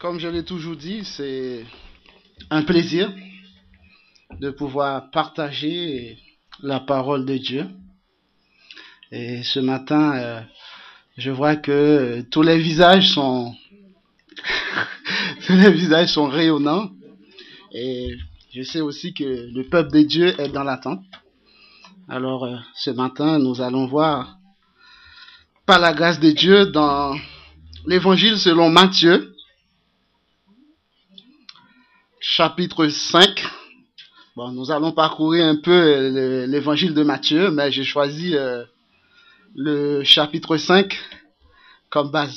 Comme je l'ai toujours dit, c'est un plaisir de pouvoir partager la parole de Dieu. Et ce matin, je vois que tous les visages sont tous les visages sont rayonnants. Et je sais aussi que le peuple de Dieu est dans l'attente. Alors, ce matin, nous allons voir, par la grâce de Dieu, dans l'Évangile selon Matthieu, chapitre 5. Bon, nous allons parcourir un peu l'Évangile de Matthieu, mais j'ai choisi le chapitre 5 comme base.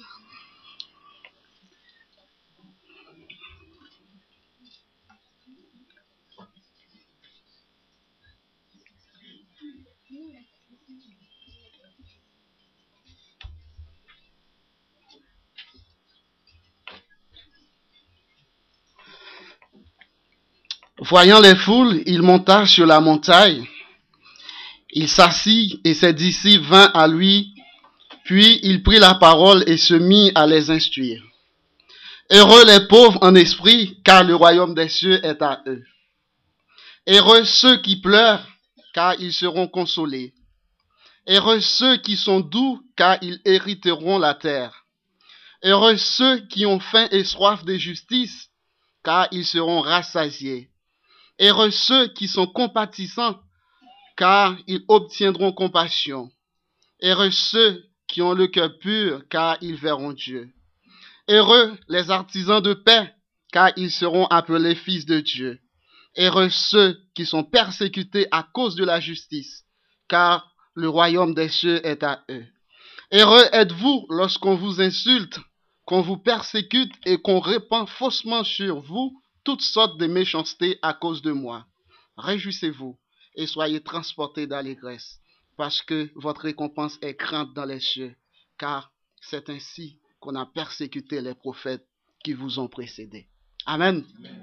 Voyant les foules, il monta sur la montagne. Il s'assit et ses disciples vinrent à lui. Puis il prit la parole et se mit à les instruire. Heureux les pauvres en esprit, car le royaume des cieux est à eux. Heureux ceux qui pleurent, car ils seront consolés. Heureux ceux qui sont doux, car ils hériteront la terre. Heureux ceux qui ont faim et soif de justice, car ils seront rassasiés. Heureux ceux qui sont compatissants, car ils obtiendront compassion. Heureux ceux qui ont le cœur pur, car ils verront Dieu. Heureux les artisans de paix, car ils seront appelés fils de Dieu. Heureux ceux qui sont persécutés à cause de la justice, car le royaume des cieux est à eux. Heureux êtes-vous lorsqu'on vous insulte, qu'on vous persécute et qu'on répand faussement sur vous toutes sortes de méchancetés à cause de moi. Réjouissez-vous et soyez transportés d'allégresse, parce que votre récompense est grande dans les cieux, car c'est ainsi qu'on a persécuté les prophètes qui vous ont précédés. Amen.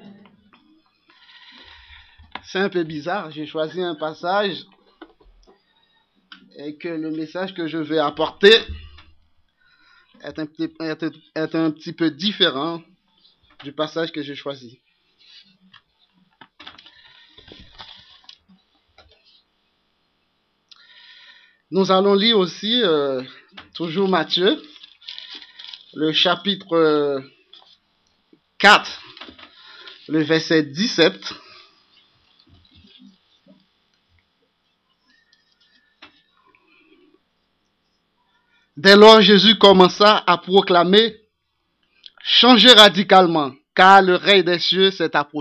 C'est un peu bizarre, j'ai choisi un passage et que le message que je vais apporter est un petit peu différent du passage que j'ai choisi. Nous allons lire aussi, toujours Matthieu, le chapitre 4, le verset 17. Dès lors, Jésus commença à proclamer « Changez radicalement, car le règne des cieux s'est approché. »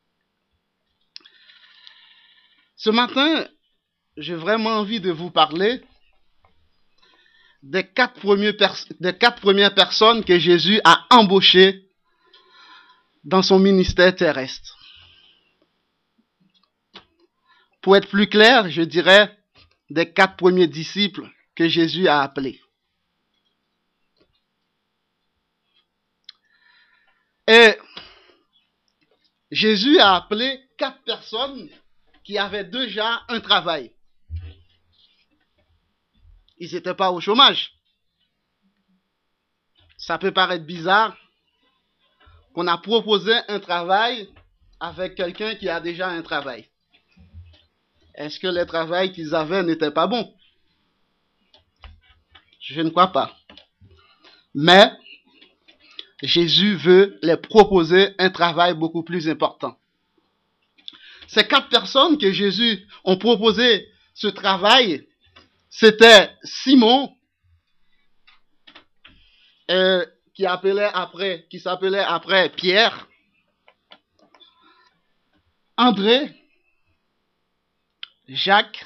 Ce matin, j'ai vraiment envie de vous parler des quatre premières personnes que Jésus a embauchées dans son ministère terrestre. Pour être plus clair, je dirais des 4 premiers disciples que Jésus a appelés. Et Jésus a appelé 4 personnes qui avaient déjà un travail. Ils n'étaient pas au chômage. Ça peut paraître bizarre qu'on a proposé un travail avec quelqu'un qui a déjà un travail. Est-ce que le travail qu'ils avaient n'était pas bon? Je ne crois pas. Mais Jésus veut les proposer un travail beaucoup plus important. Ces 4 personnes que Jésus a proposé ce travail, c'était Simon, qui s'appelait après Pierre, André, Jacques,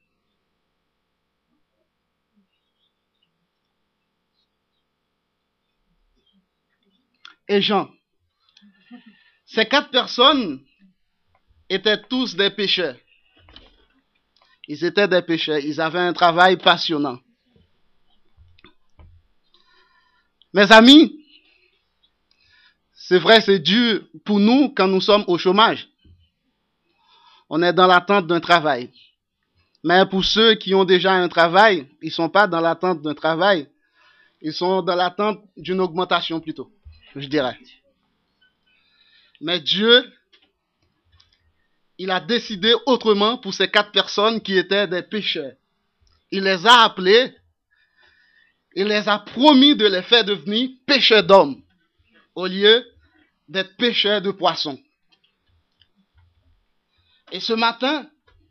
et Jean. Ces 4 personnes étaient tous des pécheurs. Ils étaient des pécheurs. Ils avaient un travail passionnant. Mes amis, c'est vrai, c'est dur pour nous quand nous sommes au chômage. On est dans l'attente d'un travail. Mais pour ceux qui ont déjà un travail, ils ne sont pas dans l'attente d'un travail. Ils sont dans l'attente d'une augmentation plutôt. je dirais. Mais Dieu, il a décidé autrement pour ces 4 personnes qui étaient des pécheurs. Il les a appelés, il les a promis de les faire devenir pécheurs d'hommes, au lieu d'être pécheurs de poissons. Et ce matin,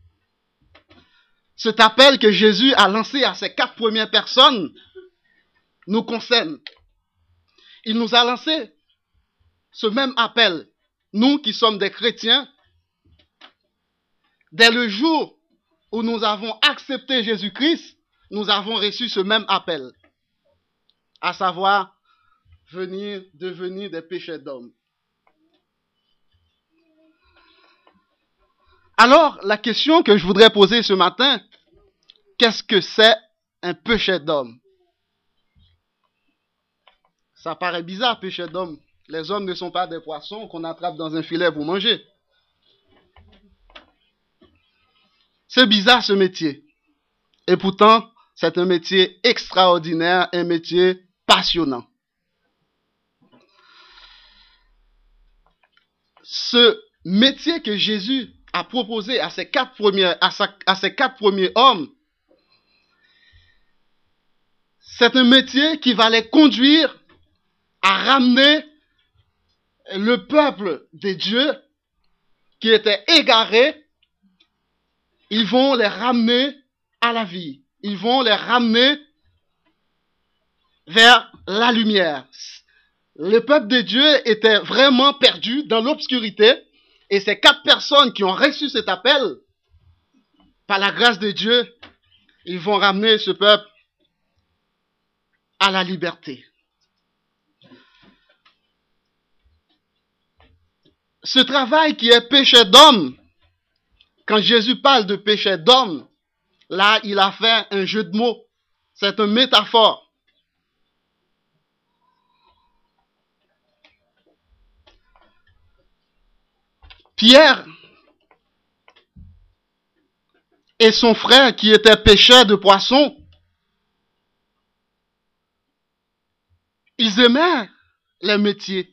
cet appel que Jésus a lancé à ces 4 premières personnes nous concerne. Il nous a lancé ce même appel, nous qui sommes des chrétiens, dès le jour où nous avons accepté Jésus-Christ, nous avons reçu ce même appel, à savoir devenir des pécheurs d'hommes. Alors, la question que je voudrais poser ce matin, qu'est-ce que c'est un pécheur d'homme? Ça paraît bizarre, pécheur d'homme. Les hommes ne sont pas des poissons qu'on attrape dans un filet pour manger. C'est bizarre ce métier. Et pourtant, c'est un métier extraordinaire, un métier passionnant. Ce métier que Jésus a proposé à ces 4 premiers hommes, c'est un métier qui va les conduire à ramener le peuple de Dieu qui était égaré. Ils vont les ramener à la vie. Ils vont les ramener vers la lumière. Le peuple de Dieu était vraiment perdu dans l'obscurité. Et ces 4 personnes qui ont reçu cet appel, par la grâce de Dieu, ils vont ramener ce peuple à la liberté. Ce travail qui est péché d'homme, quand Jésus parle de péché d'homme, là, il a fait un jeu de mots. C'est une métaphore. Pierre et son frère qui était pêcheur de poissons, ils aimaient les métiers.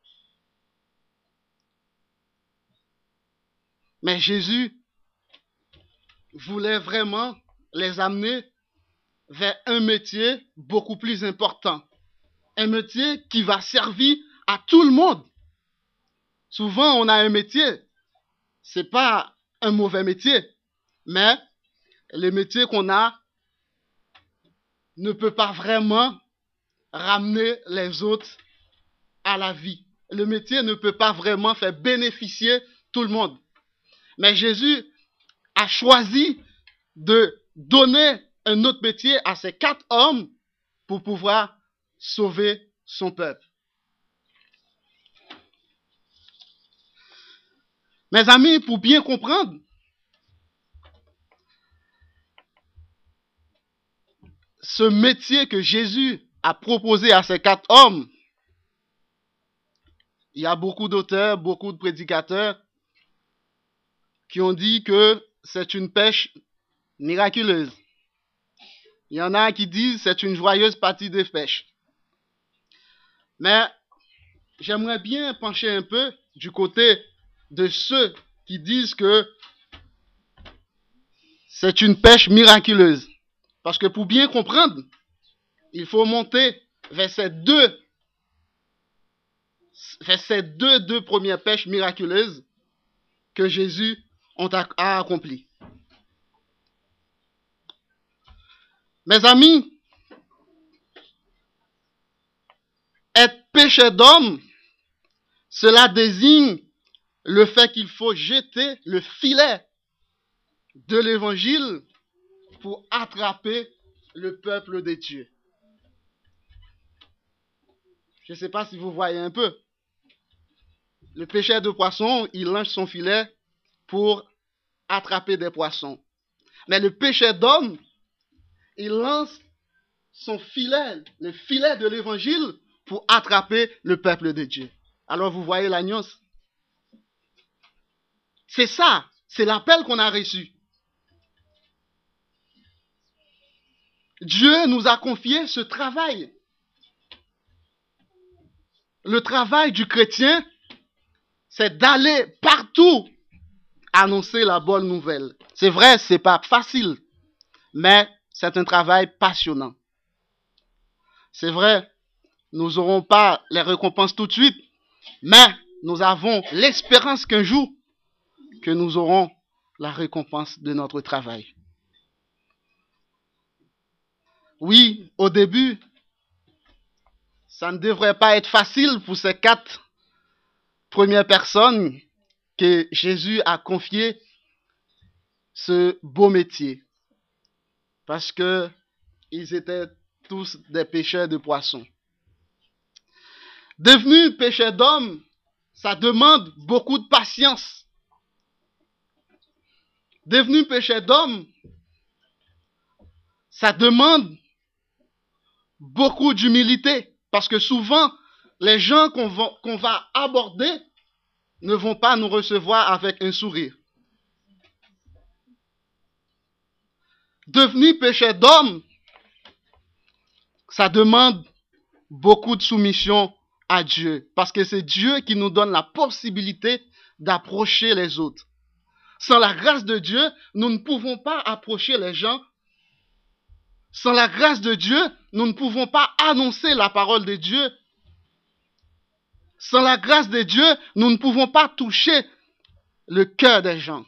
Mais Jésus voulait vraiment les amener vers un métier beaucoup plus important. Un métier qui va servir à tout le monde. Souvent, on a un métier. C'est pas un mauvais métier. Mais le métier qu'on a ne peut pas vraiment ramener les autres à la vie. Le métier ne peut pas vraiment faire bénéficier tout le monde. Mais Jésus a choisi de donner un autre métier à ces 4 hommes pour pouvoir sauver son peuple. Mes amis, pour bien comprendre, ce métier que Jésus a proposé à ces 4 hommes, il y a beaucoup d'auteurs, beaucoup de prédicateurs qui ont dit que c'est une pêche miraculeuse. Il y en a qui disent que c'est une joyeuse partie de pêche. Mais j'aimerais bien pencher un peu du côté de ceux qui disent que c'est une pêche miraculeuse. Parce que pour bien comprendre, il faut monter vers ces deux premières pêches miraculeuses que Jésus a accomplies. Mes amis, être pécheur d'homme, cela désigne le fait qu'il faut jeter le filet de l'évangile pour attraper le peuple de Dieu. Je ne sais pas si vous voyez un peu. Le pêcheur de poissons, il lance son filet pour attraper des poissons. Mais le pêcheur d'homme, il lance son filet, le filet de l'évangile, pour attraper le peuple de Dieu. Alors vous voyez la nuance? C'est ça, c'est l'appel qu'on a reçu. Dieu nous a confié ce travail. le travail du chrétien, c'est d'aller partout annoncer la bonne nouvelle. C'est vrai, c'est pas facile, mais c'est un travail passionnant. C'est vrai, nous n'aurons pas les récompenses tout de suite, mais nous avons l'espérance qu'un jour, que nous aurons la récompense de notre travail. Oui, au début, ça ne devrait pas être facile pour ces 4 premières personnes que Jésus a confié ce beau métier. Parce que ils étaient tous des pêcheurs de poissons. Devenir pêcheur d'hommes, ça demande beaucoup de patience. Devenir pêcheur d'hommes, ça demande beaucoup d'humilité. Parce que souvent, les gens qu'on va aborder ne vont pas nous recevoir avec un sourire. Devenir pêcheur d'hommes, ça demande beaucoup de soumission à Dieu. Parce que c'est Dieu qui nous donne la possibilité d'approcher les autres. Sans la grâce de Dieu, nous ne pouvons pas approcher les gens. Sans la grâce de Dieu, nous ne pouvons pas annoncer la parole de Dieu. Sans la grâce de Dieu, nous ne pouvons pas toucher le cœur des gens.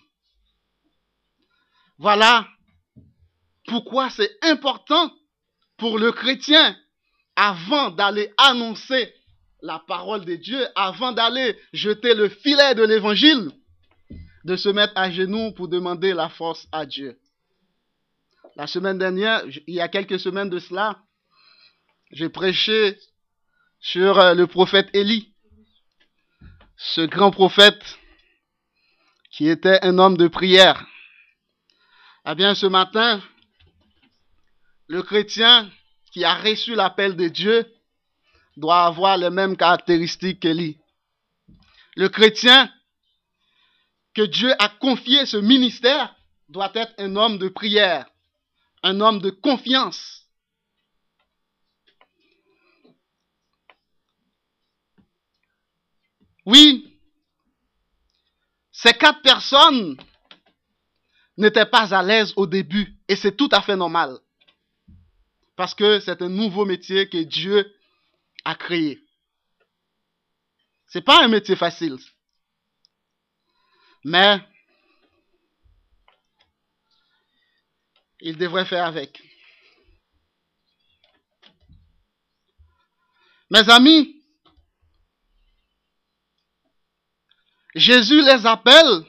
Voilà pourquoi c'est important pour le chrétien, avant d'aller annoncer la parole de Dieu, avant d'aller jeter le filet de l'évangile, de se mettre à genoux pour demander la force à Dieu. La semaine dernière, il y a quelques semaines de cela, j'ai prêché sur le prophète Élie, ce grand prophète qui était un homme de prière. Eh bien, ce matin, le chrétien qui a reçu l'appel de Dieu doit avoir les mêmes caractéristiques qu'Élie. Le chrétien que Dieu a confié ce ministère doit être un homme de prière, un homme de confiance. Oui, ces 4 personnes n'étaient pas à l'aise au début et c'est tout à fait normal. Parce que c'est un nouveau métier que Dieu a créé. C'est pas un métier facile. Mais il devrait faire avec. Mes amis, Jésus les appelle.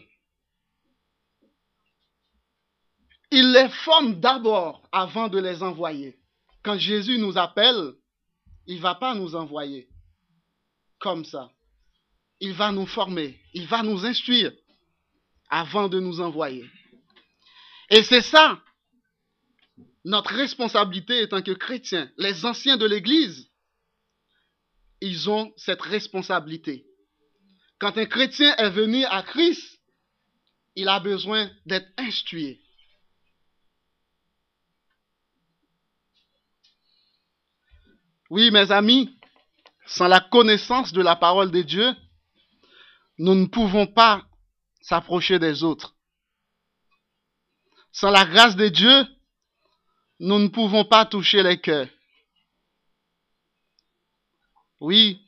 Il les forme d'abord avant de les envoyer. Quand Jésus nous appelle, il ne va pas nous envoyer comme ça. Il va nous former, il va nous instruire avant de nous envoyer. Et c'est ça, notre responsabilité en tant que chrétiens. Les anciens de l'Église, ils ont cette responsabilité. Quand un chrétien est venu à Christ, il a besoin d'être instruit. Oui, mes amis, sans la connaissance de la parole de Dieu, nous ne pouvons pas s'approcher des autres. Sans la grâce de Dieu, nous ne pouvons pas toucher les cœurs. Oui,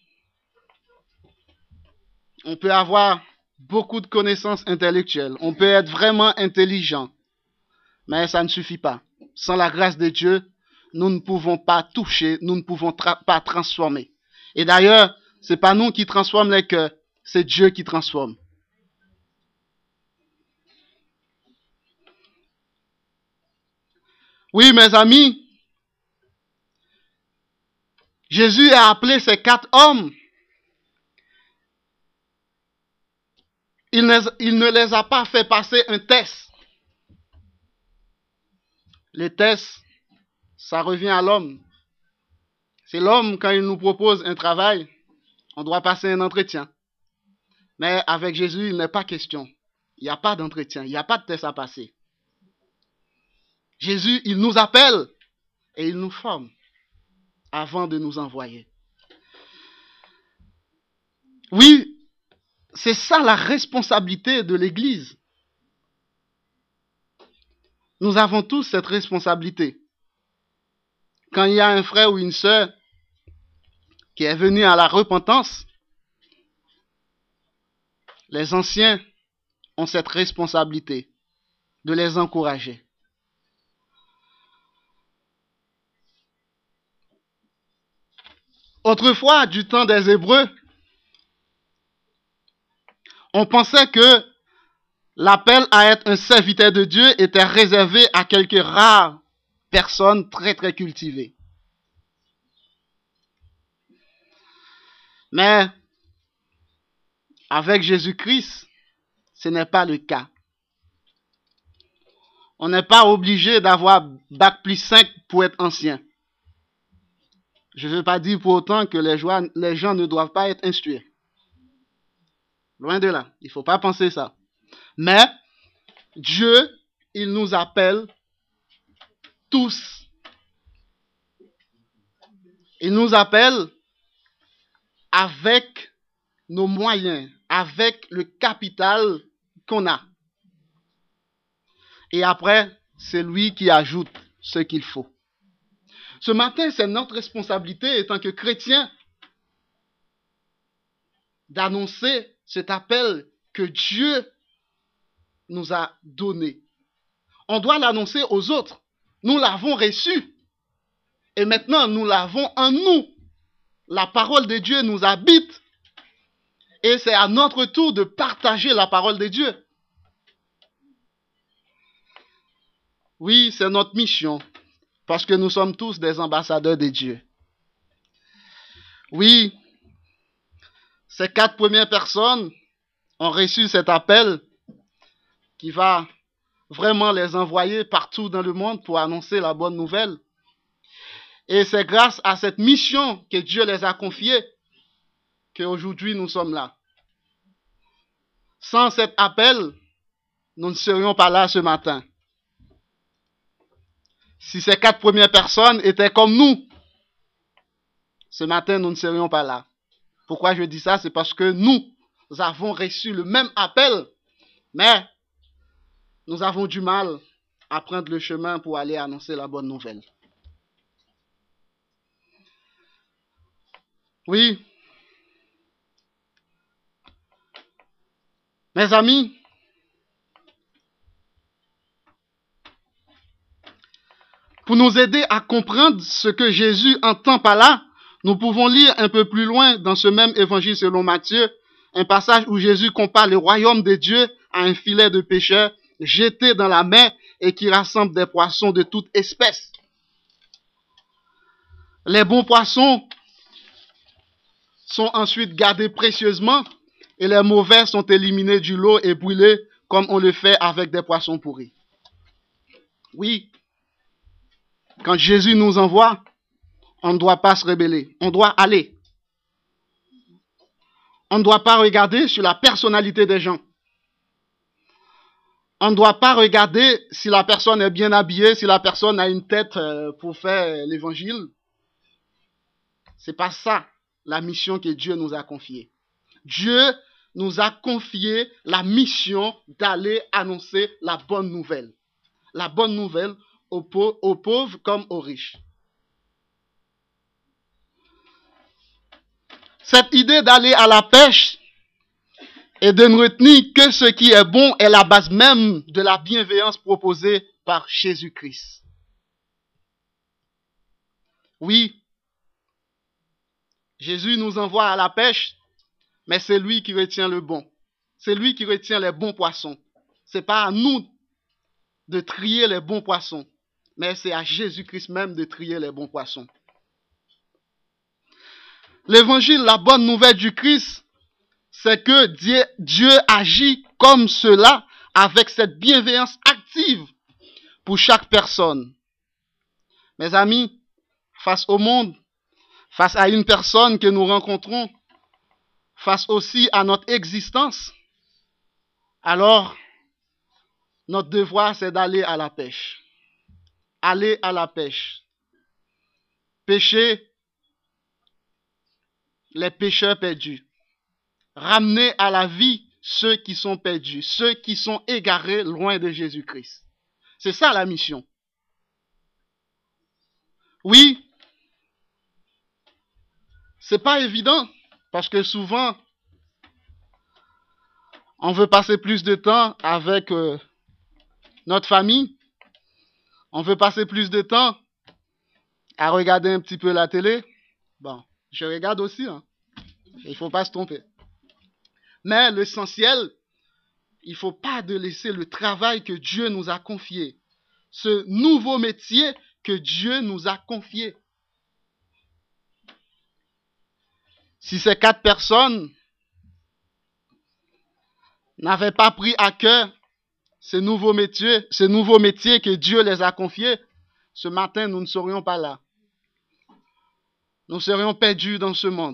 on peut avoir beaucoup de connaissances intellectuelles, on peut être vraiment intelligent, mais ça ne suffit pas. Sans la grâce de Dieu, nous ne pouvons pas toucher, nous ne pouvons pas transformer. Et d'ailleurs, ce n'est pas nous qui transformons les cœurs, c'est Dieu qui transforme. Oui, mes amis, Jésus a appelé ces 4 hommes. Il ne les a pas fait passer un test. Le test, ça revient à l'homme. C'est l'homme, quand il nous propose un travail, on doit passer un entretien. Mais avec Jésus, il n'est pas question. Il n'y a pas d'entretien, il n'y a pas de test à passer. Jésus, il nous appelle et il nous forme avant de nous envoyer. Oui, c'est ça la responsabilité de l'Église. Nous avons tous cette responsabilité. Quand il y a un frère ou une sœur qui est venu à la repentance, les anciens ont cette responsabilité de les encourager. Autrefois, du temps des Hébreux, on pensait que l'appel à être un serviteur de Dieu était réservé à quelques rares personnes très très cultivées. Mais avec Jésus-Christ, ce n'est pas le cas. On n'est pas obligé d'avoir bac plus 5 pour être ancien. Je ne veux pas dire pour autant que les gens ne doivent pas être instruits. Loin de là. Il ne faut pas penser ça. Mais Dieu, il nous appelle tous. Il nous appelle avec nos moyens, avec le capital qu'on a. Et après, c'est lui qui ajoute ce qu'il faut. Ce matin, c'est notre responsabilité, en tant que chrétiens, d'annoncer cet appel que Dieu nous a donné. On doit l'annoncer aux autres. Nous l'avons reçu. Et maintenant, nous l'avons en nous. La parole de Dieu nous habite. Et c'est à notre tour de partager la parole de Dieu. Oui, c'est notre mission. Parce que nous sommes tous des ambassadeurs de Dieu. Oui, ces 4 premières personnes ont reçu cet appel qui va vraiment les envoyer partout dans le monde pour annoncer la bonne nouvelle. Et c'est grâce à cette mission que Dieu les a confiée qu'aujourd'hui nous sommes là. Sans cet appel, nous ne serions pas là ce matin. Si ces 4 premières personnes étaient comme nous, ce matin nous ne serions pas là. Pourquoi je dis ça? C'est parce que nous avons reçu le même appel, mais nous avons du mal à prendre le chemin pour aller annoncer la bonne nouvelle. Oui. Mes amis, pour nous aider à comprendre ce que Jésus entend par là, nous pouvons lire un peu plus loin dans ce même évangile selon Matthieu, un passage où Jésus compare le royaume de Dieu à un filet de pêcheurs jeté dans la mer et qui rassemble des poissons de toute espèce. Les bons poissons sont ensuite gardés précieusement et les mauvais sont éliminés du lot et brûlés comme on le fait avec des poissons pourris. Oui, quand Jésus nous envoie, on ne doit pas se rebeller, on doit aller. On ne doit pas regarder sur la personnalité des gens. On ne doit pas regarder si la personne est bien habillée, si la personne a une tête pour faire l'évangile. C'est pas ça la mission que Dieu nous a confiée. Dieu nous a confié la mission d'aller annoncer la bonne nouvelle. La bonne nouvelle aux pauvres comme aux riches. Cette idée d'aller à la pêche et de ne retenir que ce qui est bon est la base même de la bienveillance proposée par Jésus-Christ. Oui, Jésus nous envoie à la pêche, mais c'est lui qui retient le bon. C'est lui qui retient les bons poissons. Ce n'est pas à nous de trier les bons poissons, mais c'est à Jésus-Christ même de trier les bons poissons. L'évangile, la bonne nouvelle du Christ, c'est que Dieu agit comme cela, avec cette bienveillance active pour chaque personne. Mes amis, face au monde, face à une personne que nous rencontrons, face aussi à notre existence, alors notre devoir c'est d'aller à la pêche. Aller à la pêche. Pêcher les pêcheurs perdus. ramener à la vie ceux qui sont perdus, ceux qui sont égarés loin de Jésus-Christ. C'est ça la mission. Oui, c'est pas évident parce que souvent on veut passer plus de temps avec notre famille, on veut passer plus de temps à regarder un petit peu la télé. Bon, je regarde aussi, hein. Il ne faut pas se tromper. Mais l'essentiel, il ne faut pas de laisser le travail que Dieu nous a confié, ce nouveau métier que Dieu nous a confié. Si ces 4 personnes n'avaient pas pris à cœur ce nouveau métier que Dieu les a confié, ce matin, nous ne serions pas là. Nous serions perdus dans ce monde.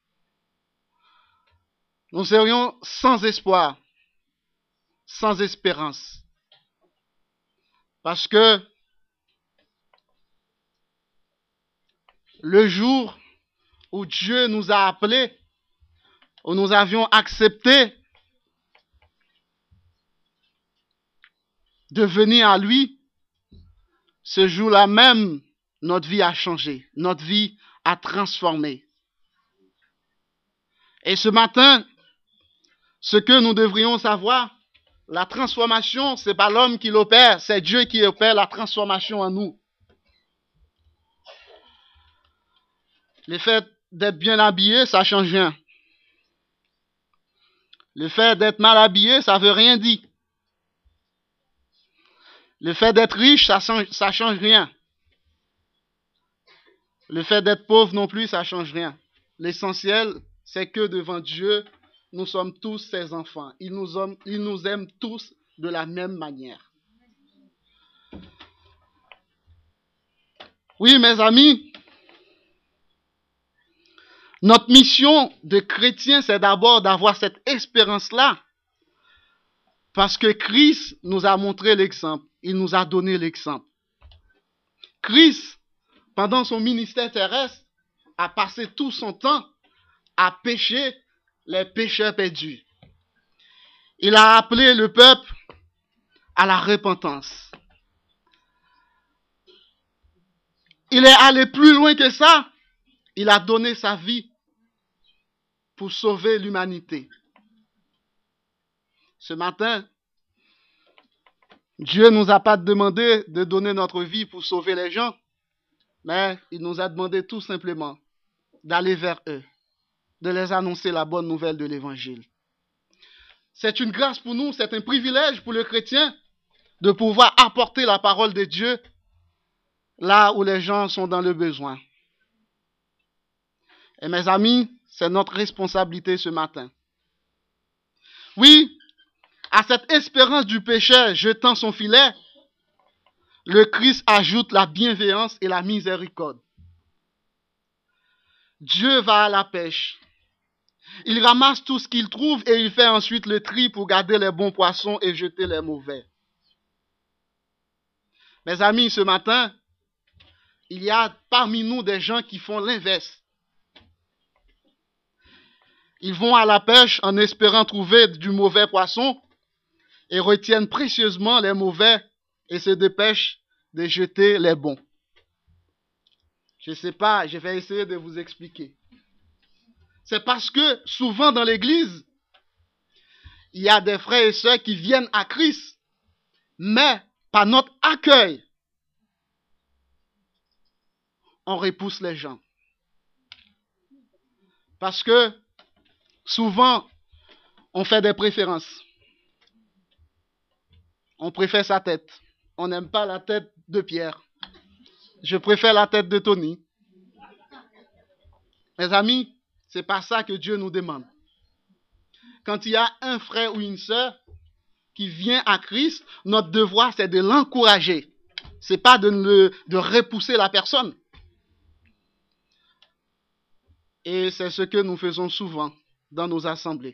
Nous serions sans espoir, sans espérance. Parce que le jour où Dieu nous a appelés, où nous avions accepté de venir à lui, ce jour-là même, notre vie a changé, notre vie a transformé. Et ce matin, ce que nous devrions savoir, la transformation, ce n'est pas l'homme qui l'opère, c'est Dieu qui opère la transformation en nous. Le fait d'être bien habillé, ça ne change rien. Le fait d'être mal habillé, ça ne veut rien dire. Le fait d'être riche, ça change rien. Le fait d'être pauvre non plus, ça change rien. L'essentiel, c'est que devant Dieu, nous sommes tous ses enfants. Il nous aime tous de la même manière. Oui, mes amis, notre mission de chrétien, c'est d'abord d'avoir cette espérance-là. Parce que Christ nous a montré l'exemple. Il nous a donné l'exemple. Christ, pendant son ministère terrestre, a passé tout son temps à pécher les pécheurs perdus. Il a appelé le peuple à la repentance. Il est allé plus loin que ça. Il a donné sa vie pour sauver l'humanité. Ce matin, Dieu ne nous a pas demandé de donner notre vie pour sauver les gens, mais il nous a demandé tout simplement d'aller vers eux, de les annoncer la bonne nouvelle de l'Évangile. C'est une grâce pour nous, c'est un privilège pour le chrétien de pouvoir apporter la parole de Dieu là où les gens sont dans le besoin. Et mes amis, c'est notre responsabilité ce matin. Oui, à cette espérance du pécheur jetant son filet, le Christ ajoute la bienveillance et la miséricorde. Dieu va à la pêche. Il ramasse tout ce qu'il trouve et il fait ensuite le tri pour garder les bons poissons et jeter les mauvais. Mes amis, ce matin, il y a parmi nous des gens qui font l'inverse. Ils vont à la pêche en espérant trouver du mauvais poisson et retiennent précieusement les mauvais et se dépêchent de jeter les bons. Je ne sais pas, je vais essayer de vous expliquer. C'est parce que souvent dans l'église, il y a des frères et sœurs qui viennent à Christ, mais par notre accueil, on repousse les gens. Parce que souvent, on fait des préférences. On préfère sa tête. On n'aime pas la tête de Pierre. Je préfère la tête de Tony. Mes amis, c'est pas ça que Dieu nous demande. Quand il y a un frère ou une sœur qui vient à Christ, notre devoir, c'est de l'encourager. C'est pas de repousser la personne. Et c'est ce que nous faisons souvent dans nos assemblées.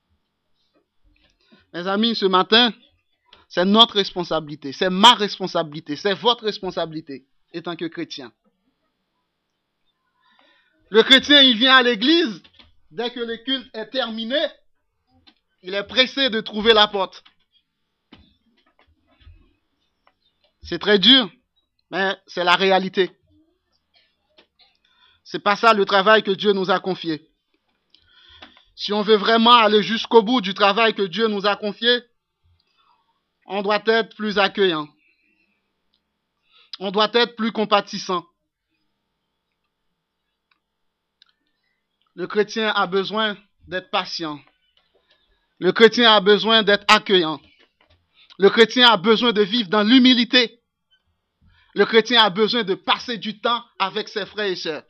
Mes amis, ce matin, c'est notre responsabilité, c'est ma responsabilité, c'est votre responsabilité, étant que chrétien. Le chrétien, il vient à l'église dès que le culte est terminé, il est pressé de trouver la porte. C'est très dur, mais c'est la réalité. C'est pas ça le travail que Dieu nous a confié. Si on veut vraiment aller jusqu'au bout du travail que Dieu nous a confié, on doit être plus accueillant. On doit être plus compatissant. Le chrétien a besoin d'être patient. Le chrétien a besoin d'être accueillant. Le chrétien a besoin de vivre dans l'humilité. Le chrétien a besoin de passer du temps avec ses frères et sœurs.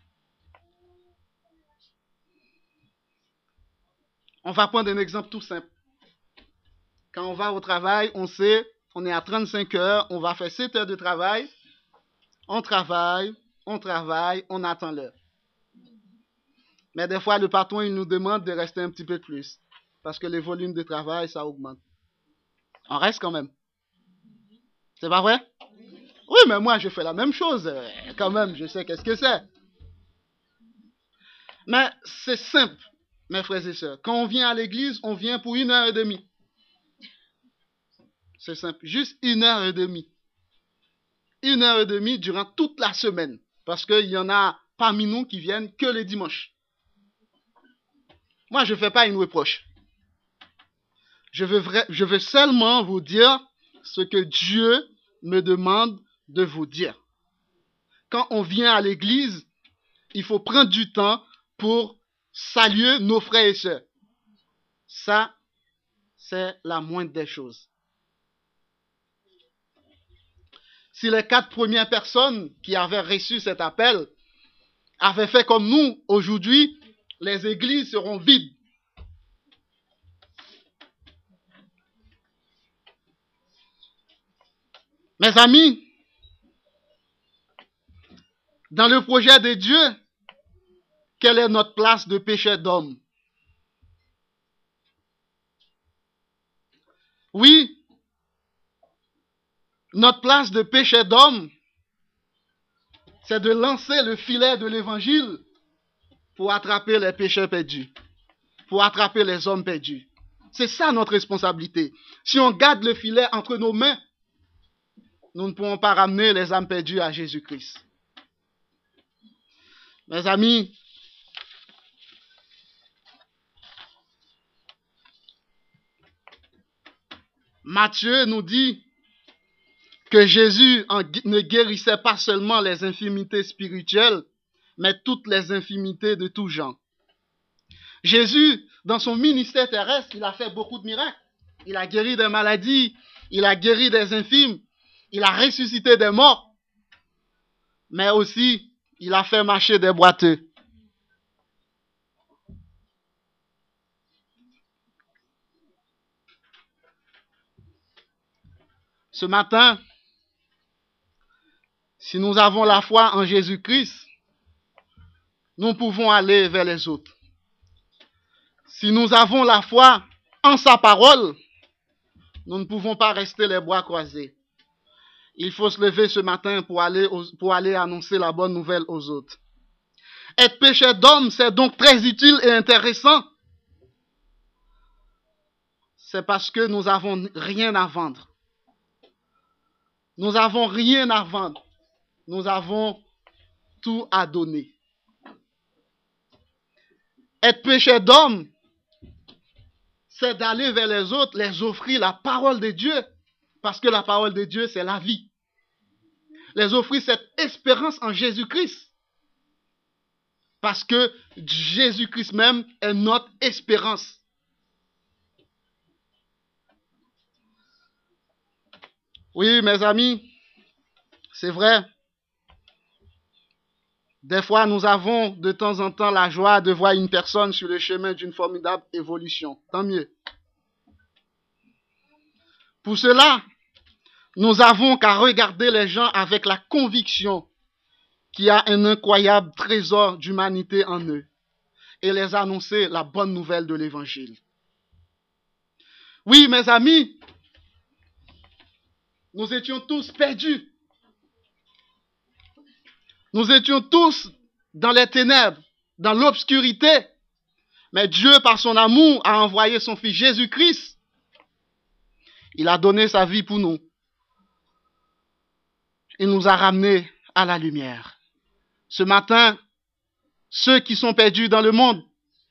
On va prendre un exemple tout simple. Quand on va au travail, on sait, on est à 35 heures, on va faire 7 heures de travail. On travaille, on attend l'heure. Mais des fois, le patron, il nous demande de rester un petit peu plus. Parce que le volume de travail, ça augmente. On reste quand même. C'est pas vrai? Oui, mais moi, je fais la même chose. Quand même, je sais qu'est-ce que c'est. Mais c'est simple, mes frères et sœurs. Quand on vient à l'église, on vient pour 1h30. C'est simple. Juste 1h30. 1h30 durant toute la semaine. Parce qu'il y en a parmi nous qui viennent que les dimanches. Moi, je ne fais pas une reproche. Je veux seulement vous dire ce que Dieu me demande de vous dire. Quand on vient à l'église, il faut prendre du temps pour saluer nos frères et sœurs. Ça, c'est la moindre des choses. Si les 4 premières personnes qui avaient reçu cet appel avaient fait comme nous, aujourd'hui, les églises seront vides. Mes amis, dans le projet de Dieu, quelle est notre place de péché d'homme? Oui, notre place de péché d'homme, c'est de lancer le filet de l'évangile pour attraper les pécheurs perdus, pour attraper les hommes perdus. C'est ça notre responsabilité. Si on garde le filet entre nos mains, nous ne pourrons pas ramener les âmes perdues à Jésus-Christ. Mes amis, Matthieu nous dit que Jésus ne guérissait pas seulement les infirmités spirituelles, mais toutes les infirmités de tout genre. Jésus, dans son ministère terrestre, il a fait beaucoup de miracles. Il a guéri des maladies, il a guéri des infirmes, il a ressuscité des morts, mais aussi, il a fait marcher des boiteux. Ce matin, si nous avons la foi en Jésus-Christ, nous pouvons aller vers les autres. Si nous avons la foi en sa parole, nous ne pouvons pas rester les bras croisés. Il faut se lever ce matin pour aller annoncer la bonne nouvelle aux autres. Être pécheur d'homme, c'est donc très utile et intéressant. C'est parce que nous n'avons rien à vendre. Nous n'avons rien à vendre. Nous avons tout à donner. Être pécheur d'homme, c'est d'aller vers les autres, les offrir la parole de Dieu. Parce que la parole de Dieu, c'est la vie. Les offrir cette espérance en Jésus-Christ. Parce que Jésus-Christ même est notre espérance. Oui, mes amis, c'est vrai. Des fois, nous avons de temps en temps la joie de voir une personne sur le chemin d'une formidable évolution. Tant mieux. Pour cela, nous avons qu'à regarder les gens avec la conviction qu'il y a un incroyable trésor d'humanité en eux et les annoncer la bonne nouvelle de l'Évangile. Oui, mes amis, nous étions tous perdus. Nous étions tous dans les ténèbres, dans l'obscurité, Mais Dieu, par son amour, a envoyé son Fils Jésus-Christ. Il a donné sa vie pour nous. Il nous a ramenés à la lumière. Ce matin, ceux qui sont perdus dans le monde,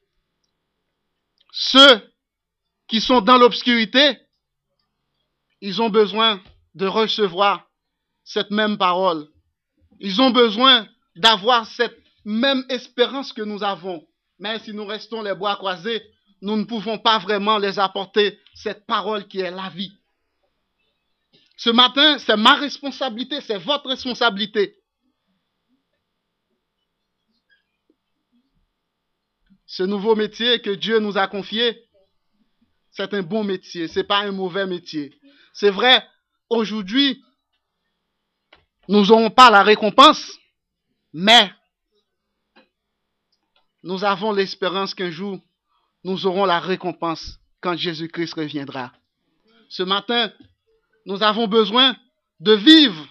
ceux qui sont dans l'obscurité, ils ont besoin de recevoir cette même parole. Ils ont besoin d'avoir cette même espérance que nous avons. Mais si nous restons les bras croisés, nous ne pouvons pas vraiment les apporter cette parole qui est la vie. Ce matin, c'est ma responsabilité, c'est votre responsabilité. Ce nouveau métier que Dieu nous a confié, c'est un bon métier, ce n'est pas un mauvais métier. C'est vrai, aujourd'hui, nous n'aurons pas la récompense, mais nous avons l'espérance qu'un jour, nous aurons la récompense quand Jésus-Christ reviendra. Ce matin, nous avons besoin de vivre.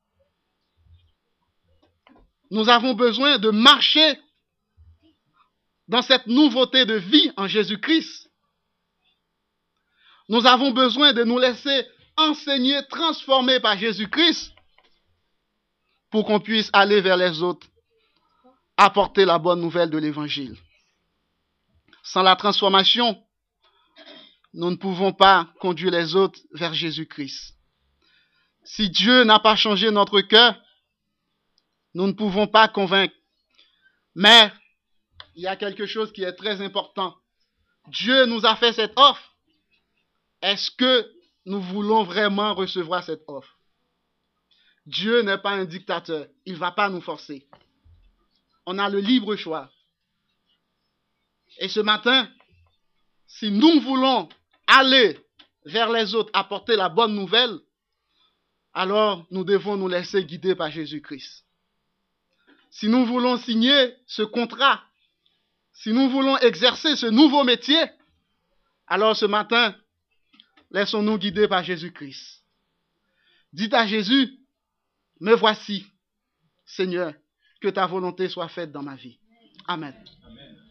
Nous avons besoin de marcher dans cette nouveauté de vie en Jésus-Christ. Nous avons besoin de nous laisser enseigner, transformer par Jésus-Christ pour qu'on puisse aller vers les autres, apporter la bonne nouvelle de l'Évangile. Sans la transformation, nous ne pouvons pas conduire les autres vers Jésus-Christ. Si Dieu n'a pas changé notre cœur, nous ne pouvons pas convaincre. Mais il y a quelque chose qui est très important. Dieu nous a fait cette offre. Est-ce que nous voulons vraiment recevoir cette offre? Dieu n'est pas un dictateur. Il ne va pas nous forcer. On a le libre choix. Et ce matin, si nous voulons aller vers les autres, apporter la bonne nouvelle, alors nous devons nous laisser guider par Jésus-Christ. Si nous voulons signer ce contrat, si nous voulons exercer ce nouveau métier, alors ce matin, laissons-nous guider par Jésus-Christ. Dites à Jésus, me voici, Seigneur, que ta volonté soit faite dans ma vie. Amen. Amen.